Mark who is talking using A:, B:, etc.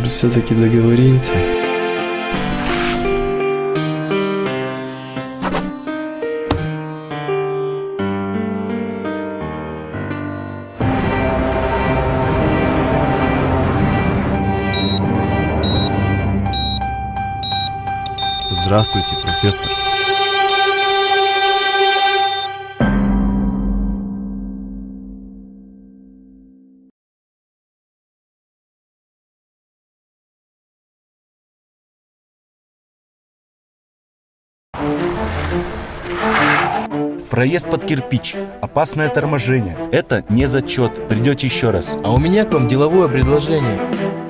A: быть, все-таки договоримся?
B: Здравствуйте, профессор.
C: Проезд под кирпич, опасное торможение. Это не зачет. Придете еще раз.
D: А у меня к вам деловое предложение.